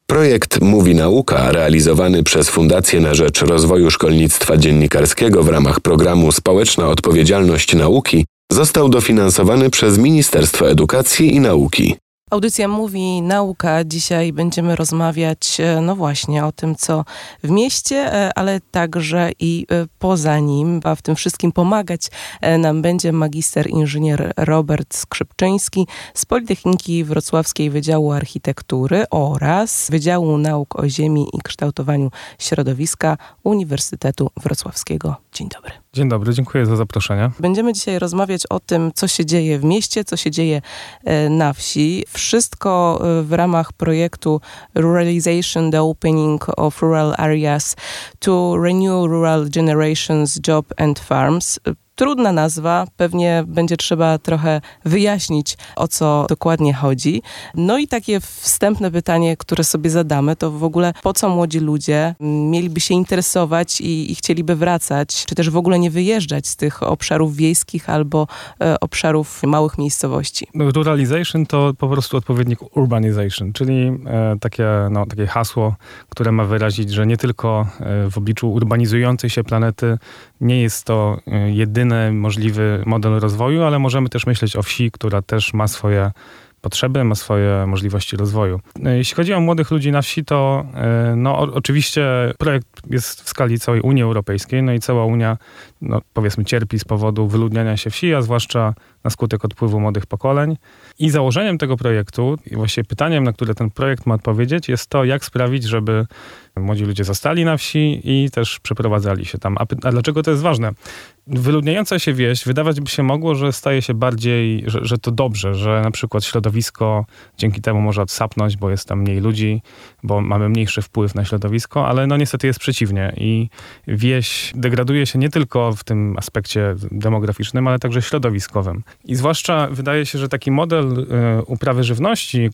Projekt Mówi Nauka, realizowany przez Fundację na rzecz Rozwoju Szkolnictwa Dziennikarskiego w ramach programu Społeczna Odpowiedzialność Nauki, został dofinansowany przez Ministerstwo Edukacji i Nauki. Audycja Mówi Nauka. Dzisiaj będziemy rozmawiać, no właśnie, o tym, co w mieście, ale także i poza nim, a w tym wszystkim pomagać nam będzie magister inżynier Robert Skrzypczyński z Politechniki Wrocławskiej Wydziału Architektury oraz Wydziału Nauk o Ziemi i Kształtowaniu Środowiska Uniwersytetu Wrocławskiego. Dzień dobry. Dzień dobry, dziękuję za zaproszenie. Będziemy dzisiaj rozmawiać o tym, co się dzieje w mieście, co się dzieje na wsi. Wszystko w ramach projektu Ruralization, the Opening of Rural Areas to Renew Rural Generations, Job and Farms. Trudna nazwa, pewnie będzie trzeba trochę wyjaśnić, o co dokładnie chodzi. No i takie wstępne pytanie, które sobie zadamy, to w ogóle po co młodzi ludzie mieliby się interesować i chcieliby wracać, czy też w ogóle nie wyjeżdżać z tych obszarów wiejskich albo obszarów małych miejscowości? Ruralization to po prostu odpowiednik urbanization, czyli takie hasło, które ma wyrazić, że nie tylko w obliczu urbanizującej się planety nie jest to jedyny możliwy model rozwoju, ale możemy też myśleć o wsi, która też ma swoje potrzeby, ma swoje możliwości rozwoju. Jeśli chodzi o młodych ludzi na wsi, to oczywiście projekt jest w skali całej Unii Europejskiej, no i cała Unia, powiedzmy, cierpi z powodu wyludniania się wsi, a zwłaszcza na skutek odpływu młodych pokoleń. I założeniem tego projektu, i właściwie pytaniem, na które ten projekt ma odpowiedzieć, jest to, jak sprawić, żeby młodzi ludzie zostali na wsi i też przeprowadzali się tam. A dlaczego to jest ważne? Wyludniająca się wieś, wydawać by się mogło, że staje się bardziej, że to dobrze, że na przykład środowisko dzięki temu może odsapnąć, bo jest tam mniej ludzi, bo mamy mniejszy wpływ na środowisko, ale niestety jest przeciwnie i wieś degraduje się nie tylko w tym aspekcie demograficznym, ale także środowiskowym. I zwłaszcza wydaje się, że taki model uprawy żywności,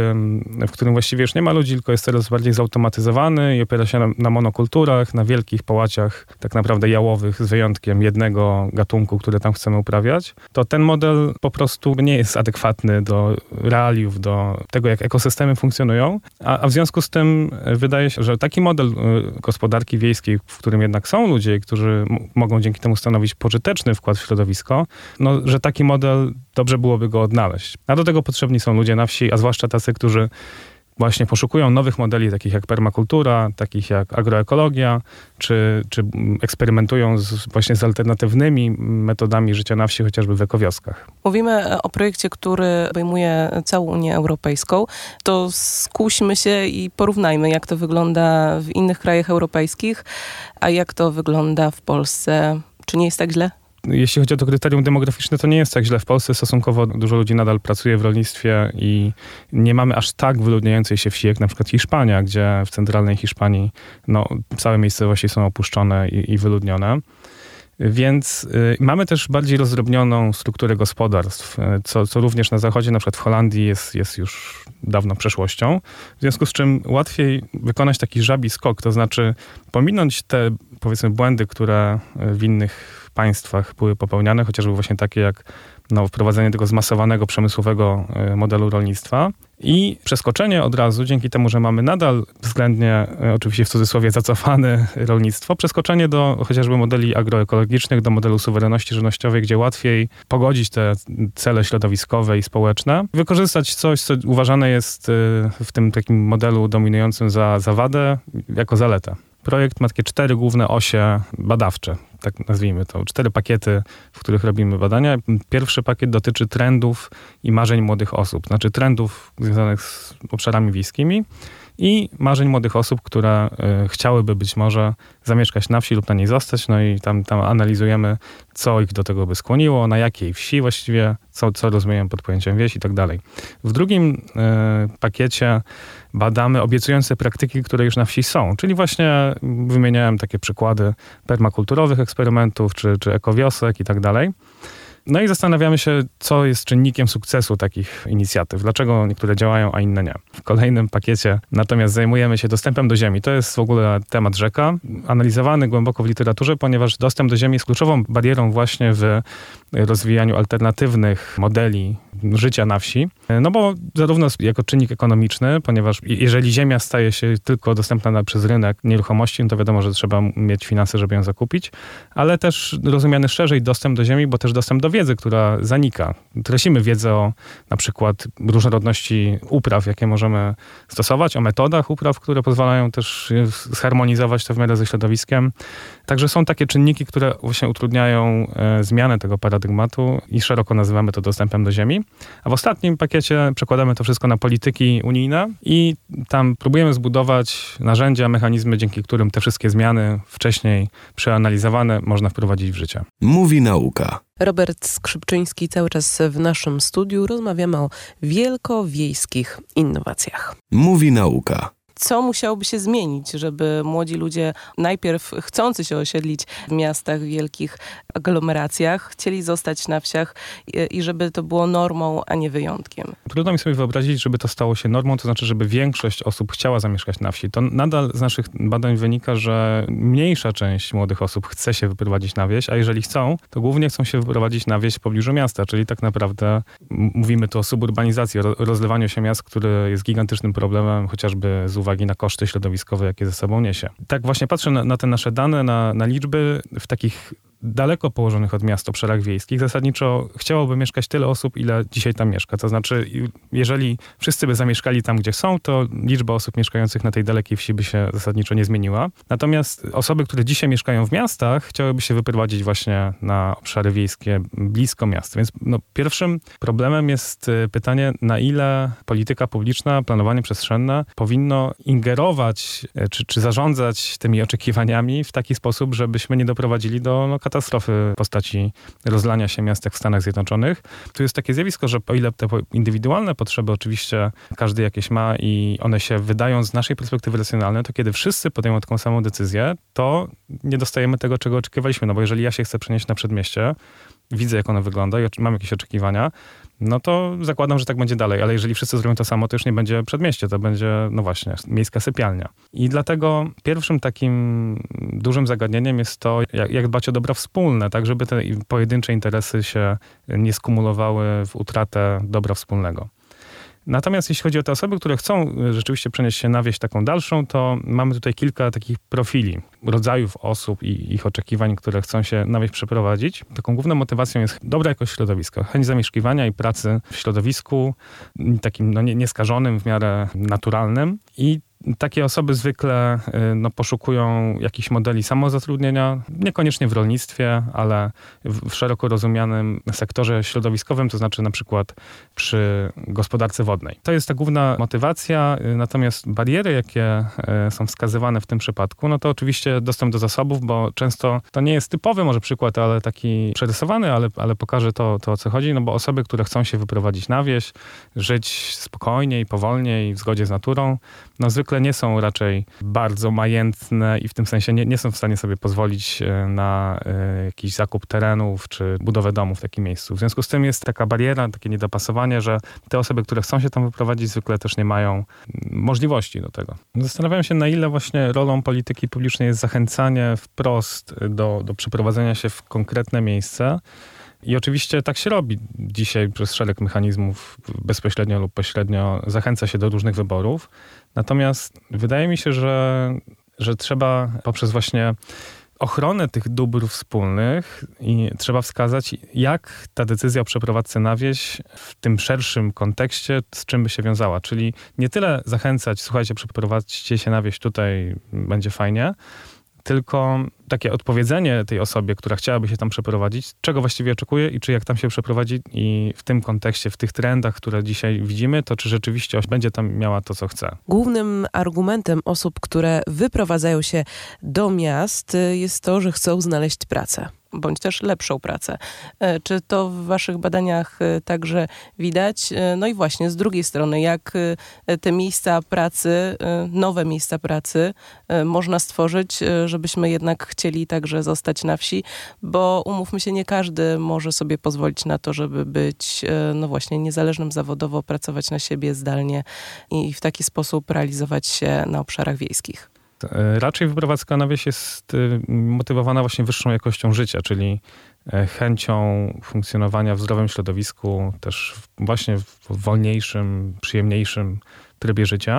w którym właściwie już nie ma ludzi, tylko jest coraz bardziej zautomatyzowany i opiera się na monokulturach, na wielkich połaciach tak naprawdę jałowych, z wyjątkiem jednego gatunku, który tam chcemy uprawiać, to ten model po prostu nie jest adekwatny do realiów, do tego, jak ekosystemy funkcjonują, a w związku z tym wydaje się, że taki model gospodarki wiejskiej, w którym jednak są ludzie, którzy mogą dzięki temu stanowić pożyteczny wkład w środowisko, że taki model dobrze byłoby go odnaleźć. A do tego potrzebni są ludzie na wsi, a zwłaszcza tacy, którzy właśnie poszukują nowych modeli, takich jak permakultura, takich jak agroekologia, czy eksperymentują właśnie z alternatywnymi metodami życia na wsi, chociażby w ekowioskach. Mówimy o projekcie, który obejmuje całą Unię Europejską. To skuśmy się i porównajmy, jak to wygląda w innych krajach europejskich, a jak to wygląda w Polsce. Czy nie jest tak źle? Jeśli chodzi o to kryterium demograficzne, to nie jest tak źle. W Polsce stosunkowo dużo ludzi nadal pracuje w rolnictwie i nie mamy aż tak wyludniającej się wsi, jak na przykład Hiszpania, gdzie w centralnej Hiszpanii całe miejscowości są opuszczone i wyludnione. Więc mamy też bardziej rozdrobnioną strukturę gospodarstw, co również na zachodzie, na przykład w Holandii jest już dawno przeszłością. W związku z czym łatwiej wykonać taki żabi skok, to znaczy pominąć te, powiedzmy, błędy, które w innych państwach były popełniane, chociażby właśnie takie jak wprowadzenie tego zmasowanego, przemysłowego modelu rolnictwa i przeskoczenie od razu, dzięki temu, że mamy nadal względnie, oczywiście w cudzysłowie, zacofane rolnictwo, przeskoczenie do chociażby modeli agroekologicznych, do modelu suwerenności żywnościowej, gdzie łatwiej pogodzić te cele środowiskowe i społeczne, wykorzystać coś, co uważane jest w tym takim modelu dominującym za wadę, jako zaletę. Projekt ma takie 4 główne osie badawcze, tak nazwijmy to, 4 pakiety, w których robimy badania. Pierwszy pakiet dotyczy trendów i marzeń młodych osób, znaczy trendów związanych z obszarami wiejskimi i marzeń młodych osób, które chciałyby być może zamieszkać na wsi lub na niej zostać, i tam analizujemy, co ich do tego by skłoniło, na jakiej wsi właściwie, co rozumiemy pod pojęciem wieś i tak dalej. W drugim pakiecie badamy obiecujące praktyki, które już na wsi są, czyli właśnie wymieniałem takie przykłady permakulturowych eksperymentów, czy ekowiosek i tak dalej. No i zastanawiamy się, co jest czynnikiem sukcesu takich inicjatyw. Dlaczego niektóre działają, a inne nie. W kolejnym pakiecie natomiast zajmujemy się dostępem do ziemi. To jest w ogóle temat rzeka, analizowany głęboko w literaturze, ponieważ dostęp do ziemi jest kluczową barierą właśnie w rozwijaniu alternatywnych modeli życia na wsi. No bo zarówno jako czynnik ekonomiczny, ponieważ jeżeli ziemia staje się tylko dostępna przez rynek nieruchomości, no to wiadomo, że trzeba mieć finanse, żeby ją zakupić, ale też rozumiany szerzej dostęp do ziemi, bo też dostęp do wiedzy, która zanika. Tracimy wiedzę o na przykład różnorodności upraw, jakie możemy stosować, o metodach upraw, które pozwalają też zharmonizować to w miarę ze środowiskiem. Także są takie czynniki, które właśnie utrudniają zmianę tego paradygmatu i szeroko nazywamy to dostępem do ziemi. A w ostatnim pakiecie przekładamy to wszystko na polityki unijne i tam próbujemy zbudować narzędzia, mechanizmy, dzięki którym te wszystkie zmiany wcześniej przeanalizowane można wprowadzić w życie. Mówi nauka. Robert Skrzypczyński cały czas w naszym studiu. Rozmawiamy o wielkowiejskich innowacjach. Mówi nauka. Co musiałoby się zmienić, żeby młodzi ludzie, najpierw chcący się osiedlić w miastach, w wielkich aglomeracjach, chcieli zostać na wsiach i żeby to było normą, a nie wyjątkiem? Trudno mi sobie wyobrazić, żeby to stało się normą, to znaczy, żeby większość osób chciała zamieszkać na wsi. To nadal z naszych badań wynika, że mniejsza część młodych osób chce się wyprowadzić na wieś, a jeżeli chcą, to głównie chcą się wyprowadzić na wieś w pobliżu miasta, czyli tak naprawdę mówimy tu o suburbanizacji, o rozlewaniu się miast, który jest gigantycznym problemem, chociażby z uwagi na koszty środowiskowe, jakie ze sobą niesie. Tak właśnie patrzę na te nasze dane, na liczby w takich daleko położonych od miast obszarach wiejskich. Zasadniczo chciałoby mieszkać tyle osób, ile dzisiaj tam mieszka. To znaczy, jeżeli wszyscy by zamieszkali tam, gdzie są, to liczba osób mieszkających na tej dalekiej wsi by się zasadniczo nie zmieniła. Natomiast osoby, które dzisiaj mieszkają w miastach, chciałyby się wyprowadzić właśnie na obszary wiejskie blisko miast. Więc pierwszym problemem jest pytanie, na ile polityka publiczna, planowanie przestrzenne powinno ingerować czy zarządzać tymi oczekiwaniami w taki sposób, żebyśmy nie doprowadzili do katastrofy w postaci rozlania się miast jak w Stanach Zjednoczonych. Tu jest takie zjawisko, że o ile te indywidualne potrzeby oczywiście każdy jakieś ma i one się wydają z naszej perspektywy racjonalne, to kiedy wszyscy podejmą taką samą decyzję, to nie dostajemy tego, czego oczekiwaliśmy. No bo jeżeli ja się chcę przenieść na przedmieście, widzę, jak ono wygląda i mam jakieś oczekiwania, no to zakładam, że tak będzie dalej. Ale jeżeli wszyscy zrobią to samo, to już nie będzie przedmieście, to będzie, no właśnie, miejska sypialnia. I dlatego pierwszym takim dużym zagadnieniem jest to, jak dbać o dobra wspólne, tak żeby te pojedyncze interesy się nie skumulowały w utratę dobra wspólnego. Natomiast jeśli chodzi o te osoby, które chcą rzeczywiście przenieść się na wieś taką dalszą, to mamy tutaj kilka takich profili, rodzajów osób i ich oczekiwań, które chcą się na wieś przeprowadzić. Taką główną motywacją jest dobra jakość środowiska, chęć zamieszkiwania i pracy w środowisku takim nieskażonym, w miarę naturalnym. I takie osoby zwykle poszukują jakichś modeli samozatrudnienia, niekoniecznie w rolnictwie, ale w szeroko rozumianym sektorze środowiskowym, to znaczy na przykład przy gospodarce wodnej. To jest ta główna motywacja, natomiast bariery, jakie są wskazywane w tym przypadku, no to oczywiście dostęp do zasobów, bo często to nie jest typowy może przykład, ale taki przerysowany, ale pokaże to o co chodzi, no bo osoby, które chcą się wyprowadzić na wieś, żyć spokojniej, powolniej, w zgodzie z naturą, no zwykle nie są raczej bardzo majętne i w tym sensie nie są w stanie sobie pozwolić na jakiś zakup terenów czy budowę domu w takim miejscu. W związku z tym jest taka bariera, takie niedopasowanie, że te osoby, które chcą się tam wyprowadzić, zwykle też nie mają możliwości do tego. Zastanawiam się, na ile właśnie rolą polityki publicznej jest zachęcanie wprost do przeprowadzenia się w konkretne miejsce. I oczywiście tak się robi dzisiaj przez szereg mechanizmów, bezpośrednio lub pośrednio zachęca się do różnych wyborów. Natomiast wydaje mi się, że trzeba poprzez właśnie ochronę tych dóbr wspólnych i trzeba wskazać, jak ta decyzja o przeprowadzce na wieś w tym szerszym kontekście, z czym by się wiązała. Czyli nie tyle zachęcać, słuchajcie, przeprowadźcie się na wieś, tutaj będzie fajnie, tylko takie odpowiedzenie tej osobie, która chciałaby się tam przeprowadzić, czego właściwie oczekuje i czy jak tam się przeprowadzi i w tym kontekście, w tych trendach, które dzisiaj widzimy, to czy rzeczywiście będzie tam miała to, co chce. Głównym argumentem osób, które wyprowadzają się do miast, jest to, że chcą znaleźć pracę, bądź też lepszą pracę. Czy to w waszych badaniach także widać? No i właśnie z drugiej strony, jak te miejsca pracy, nowe miejsca pracy można stworzyć, żebyśmy jednak chcieli także zostać na wsi, bo umówmy się, nie każdy może sobie pozwolić na to, żeby być no właśnie niezależnym zawodowo, pracować na siebie zdalnie i w taki sposób realizować się na obszarach wiejskich. Raczej wyprowadzka na wieś jest motywowana właśnie wyższą jakością życia, czyli chęcią funkcjonowania w zdrowym środowisku, też właśnie w wolniejszym, przyjemniejszym trybie życia.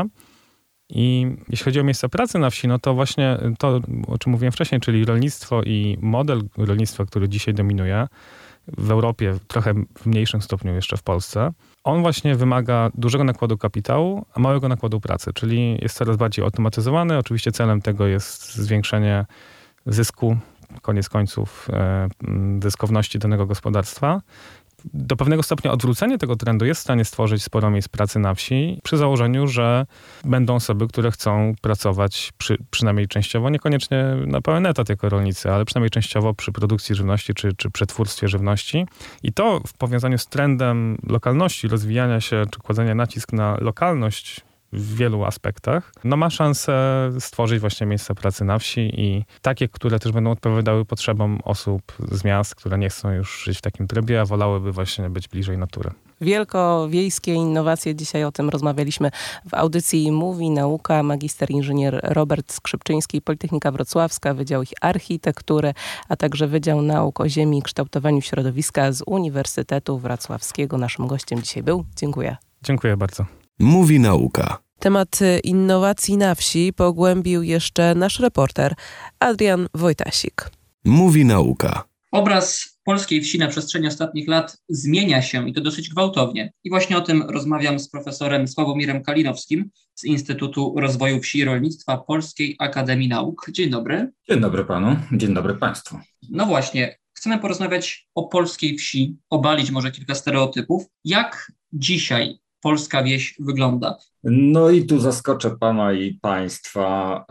I jeśli chodzi o miejsca pracy na wsi, no to właśnie to, o czym mówiłem wcześniej, czyli rolnictwo i model rolnictwa, który dzisiaj dominuje w Europie, trochę w mniejszym stopniu jeszcze w Polsce, on właśnie wymaga dużego nakładu kapitału, a małego nakładu pracy, czyli jest coraz bardziej automatyzowany. Oczywiście celem tego jest zwiększenie zysku, koniec końców zyskowności danego gospodarstwa. Do pewnego stopnia odwrócenie tego trendu jest w stanie stworzyć sporo miejsc pracy na wsi, przy założeniu, że będą osoby, które chcą pracować przynajmniej częściowo, niekoniecznie na pełen etat jako rolnicy, ale przynajmniej częściowo przy produkcji żywności czy przetwórstwie żywności. I to w powiązaniu z trendem lokalności, rozwijania się czy kładzenia nacisk na lokalność w wielu aspektach, no ma szansę stworzyć właśnie miejsca pracy na wsi i takie, które też będą odpowiadały potrzebom osób z miast, które nie chcą już żyć w takim trybie, a wolałyby właśnie być bliżej natury. Wielkowiejskie innowacje. Dzisiaj o tym rozmawialiśmy w audycji Mówi Nauka. Magister inżynier Robert Skrzypczyński, Politechnika Wrocławska, Wydział Architektury, a także Wydział Nauk o Ziemi i Kształtowaniu Środowiska z Uniwersytetu Wrocławskiego. Naszym gościem dzisiaj był. Dziękuję. Dziękuję bardzo. Mówi Nauka. Temat innowacji na wsi pogłębił jeszcze nasz reporter Adrian Wojtasik. Mówi Nauka. Obraz polskiej wsi na przestrzeni ostatnich lat zmienia się i to dosyć gwałtownie. I właśnie o tym rozmawiam z profesorem Sławomirem Kalinowskim z Instytutu Rozwoju Wsi i Rolnictwa Polskiej Akademii Nauk. Dzień dobry. Dzień dobry panu, dzień dobry państwu. No właśnie, chcemy porozmawiać o polskiej wsi, obalić może kilka stereotypów. Jak dzisiaj polska wieś wygląda? No i tu zaskoczę pana i państwa,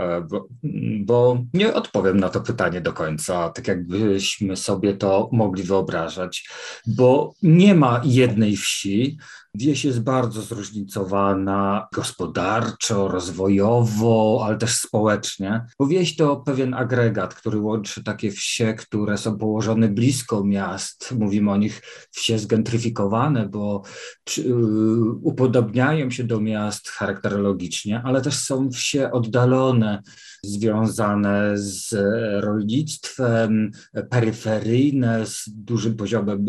bo nie odpowiem na to pytanie do końca, tak jakbyśmy sobie to mogli wyobrażać, bo nie ma jednej wsi. Wieś jest bardzo zróżnicowana gospodarczo, rozwojowo, ale też społecznie, bo wieś to pewien agregat, który łączy takie wsie, które są położone blisko miast. Mówimy o nich wsie zgentryfikowane, bo upodobniają się do miast charakterologicznie, ale też są wsie oddalone, związane z rolnictwem, peryferyjne, z dużym poziomem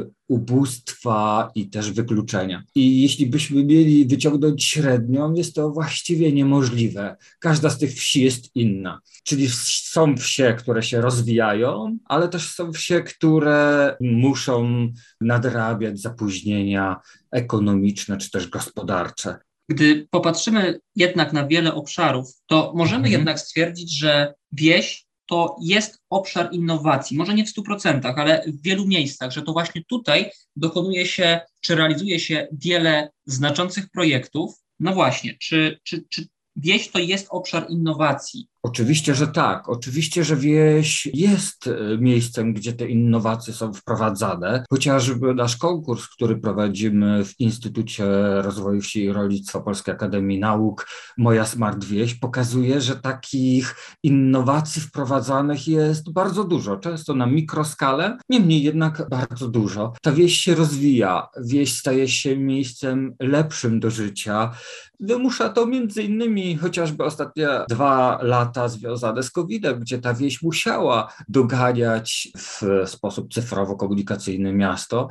ubóstwa i też wykluczenia. I jeśli byśmy mieli wyciągnąć średnią, jest to właściwie niemożliwe. Każda z tych wsi jest inna. Czyli są wsie, które się rozwijają, ale też są wsie, które muszą nadrabiać zapóźnienia ekonomiczne czy też gospodarcze. Gdy popatrzymy jednak na wiele obszarów, to możemy jednak stwierdzić, że wieś to jest obszar innowacji. Może nie w 100%, ale w wielu miejscach, że to właśnie tutaj dokonuje się, czy realizuje się wiele znaczących projektów. No właśnie, czy wieś to jest obszar innowacji? Oczywiście, że tak. Oczywiście, że wieś jest miejscem, gdzie te innowacje są wprowadzane. Chociażby nasz konkurs, który prowadzimy w Instytucie Rozwoju Wsi i Rolnictwa Polskiej Akademii Nauk, Moja Smart Wieś, pokazuje, że takich innowacji wprowadzanych jest bardzo dużo, często na mikroskalę, niemniej jednak bardzo dużo. Ta wieś się rozwija, wieś staje się miejscem lepszym do życia. Wymusza to między innymi chociażby ostatnie 2 lata związane z COVID-em, gdzie ta wieś musiała doganiać w sposób cyfrowo-komunikacyjny miasto.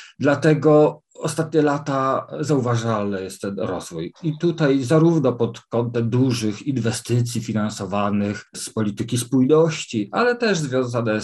Dlatego ostatnie lata zauważalny jest ten rozwój. I tutaj zarówno pod kątem dużych inwestycji finansowanych z polityki spójności, ale też związane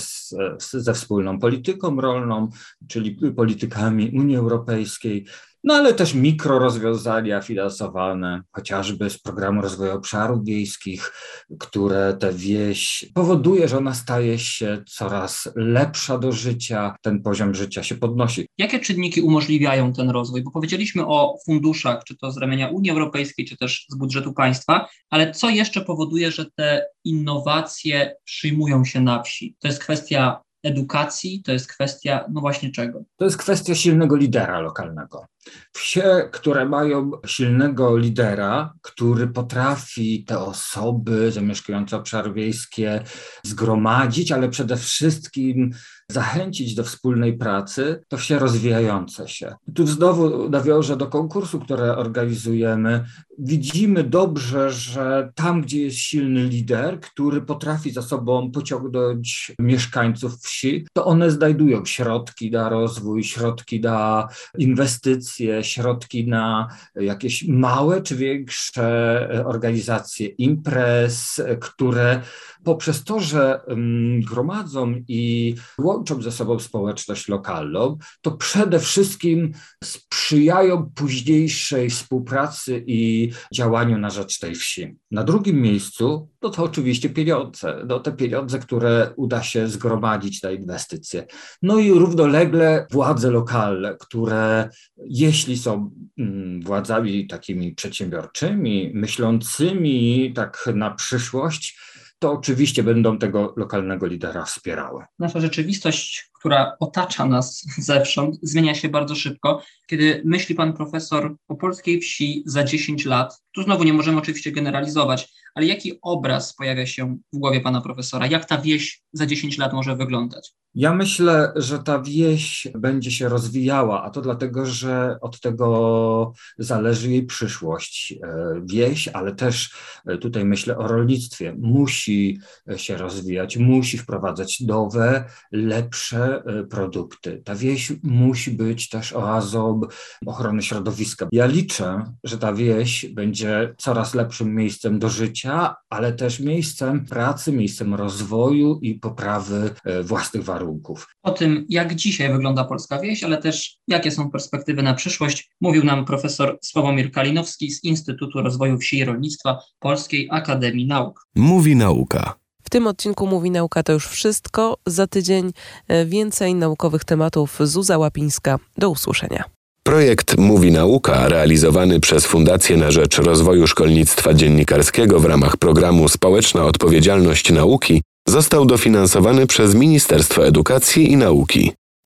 ze wspólną polityką rolną, czyli politykami Unii Europejskiej, no ale też mikrorozwiązania finansowane, chociażby z Programu Rozwoju Obszarów Wiejskich, które tę wieś powoduje, że ona staje się coraz lepsza do życia, ten poziom życia się podnosi. Jakie czynniki umożliwiają ten rozwój? Bo powiedzieliśmy o funduszach, czy to z ramienia Unii Europejskiej, czy też z budżetu państwa, ale co jeszcze powoduje, że te innowacje przyjmują się na wsi? To jest kwestia edukacji, to jest kwestia, no właśnie czego? To jest kwestia silnego lidera lokalnego. Wsie, które mają silnego lidera, który potrafi te osoby zamieszkujące obszary wiejskie zgromadzić, ale przede wszystkim zachęcić do wspólnej pracy, to wsie rozwijające się. Tu znowu nawiążę do konkursu, które organizujemy. Widzimy dobrze, że tam, gdzie jest silny lider, który potrafi za sobą pociągnąć mieszkańców wsi, to one znajdują środki na rozwój, środki na inwestycje, środki na jakieś małe czy większe organizacje imprez, które poprzez to, że gromadzą i łączą ze sobą społeczność lokalną, to przede wszystkim sprzyjają późniejszej współpracy i działaniu na rzecz tej wsi. Na drugim miejscu to oczywiście pieniądze. Te pieniądze, które uda się zgromadzić na inwestycje. No i równolegle władze lokalne, które jeśli są władzami takimi przedsiębiorczymi, myślącymi tak na przyszłość, to oczywiście będą tego lokalnego lidera wspierały. Nasza rzeczywistość, która otacza nas zewsząd, zmienia się bardzo szybko. Kiedy myśli pan profesor o polskiej wsi za 10 lat, tu znowu nie możemy oczywiście generalizować, ale jaki obraz pojawia się w głowie pana profesora? Jak ta wieś za 10 lat może wyglądać? Ja myślę, że ta wieś będzie się rozwijała, a to dlatego, że od tego zależy jej przyszłość. Wieś, ale też tutaj myślę o rolnictwie, musi się rozwijać, musi wprowadzać nowe, lepsze produkty. Ta wieś musi być też oazą ochrony środowiska. Ja liczę, że ta wieś będzie coraz lepszym miejscem do życia, ale też miejscem pracy, miejscem rozwoju i poprawy własnych warunków. O tym, jak dzisiaj wygląda polska wieś, ale też jakie są perspektywy na przyszłość, mówił nam profesor Sławomir Kalinowski z Instytutu Rozwoju Wsi i Rolnictwa Polskiej Akademii Nauk. Mówi Nauka. W tym odcinku Mówi Nauka to już wszystko. Za tydzień więcej naukowych tematów. Zuza Łapińska. Do usłyszenia. Projekt Mówi Nauka, realizowany przez Fundację na rzecz Rozwoju Szkolnictwa Dziennikarskiego w ramach programu Społeczna Odpowiedzialność Nauki, został dofinansowany przez Ministerstwo Edukacji i Nauki.